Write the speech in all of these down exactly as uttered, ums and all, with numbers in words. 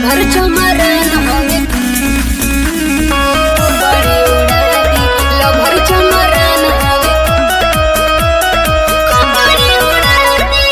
Lover चमरन हवे बड़ी उड़ादी lover चमरन हवे बड़ी उड़ादी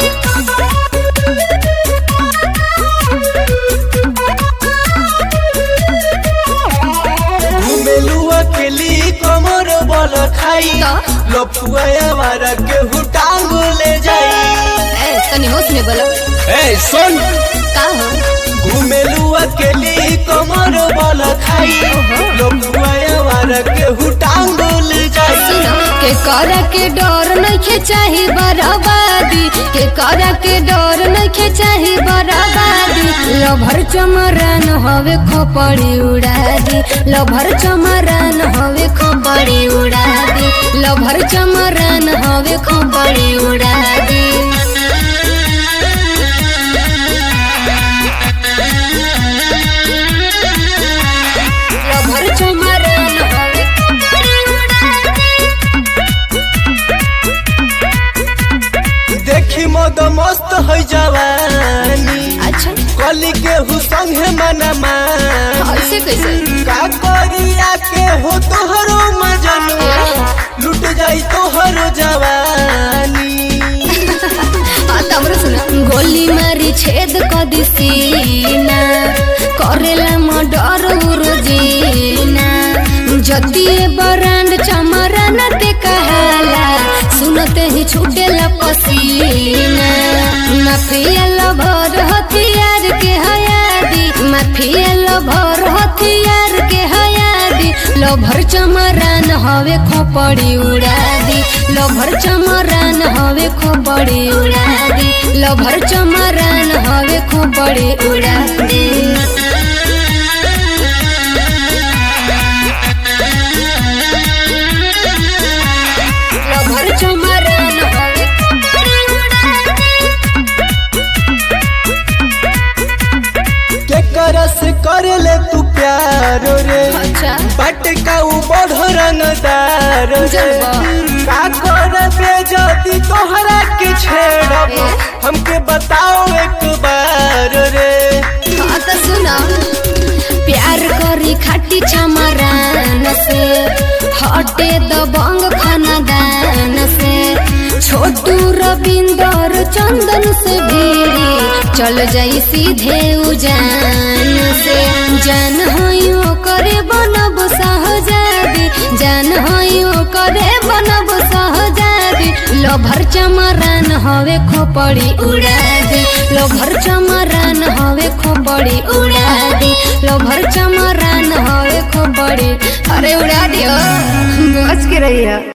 घुमेलुआ के लिए कमर बल खाई लपुआ वारा के हुटांग ले जाई। ए तनी होश में बोलो। ए सुन का हो घुमेलुआ के लिए कमर बल खाई लपुआ वारा के हुटांग ले जाई। सुनो के करा के डर नइखे चाही बर्बादी के करा के डर नइखे चाही बर्बादी लभर चमरन हवे खोपड़ी उड़ादी लभर चमरन हवे खोपड़ी उड़ादी लभर चमरन हवे खोपड़ी उड़ादी लभर चमरन हवे खोपड़ी उड़ादी देखी मद मस्त है जवानी अच्छा कली के हुसंग है मना मान ऐसे कैसे का करिया के हो तोहरो मजनुआ लुट जाई तोहरो जवानी। गोली मारी छेद कदी सीना करेला मर्डर उरुजीना जतिए बरांड चमरन ते कहाला सुनते ही छूटेला पसीना माफिया लभर हथियार के हयादी माफिया लभर हथियार के हयादी लभर चमरन हवे खोपड़ी उड़ादी लभर चमरन हवे खोपड़ी उड़ादी लभर चमरन हवे खोपड़ी उड़ादी लभर चमरन हवे खोपड़ी उड़ादी के करस कर ले तू प्यार रे अच्छा बट का उ बढ़ रंगदार रे जलवा। का कर बे जदी तोहरा के छेड़ब हमके बताओ एक बार रे। हाँ तो सुना प्यार करी खाटी चमरान से हटे दबंग खानदान से छोटू रविंदर चंदन से भीड़ी चल जाई सीधे उजान से जान हयो करे बनब सहजादी जान हयो करे बनब सहजादी लभर चमरन हवे खोपड़ी उड़ादी लभर चमरन हवे खोपड़ी उड़ादी लभर चमरन हवे खोपड़ी अरे उड़ा दियो बच के रहिया।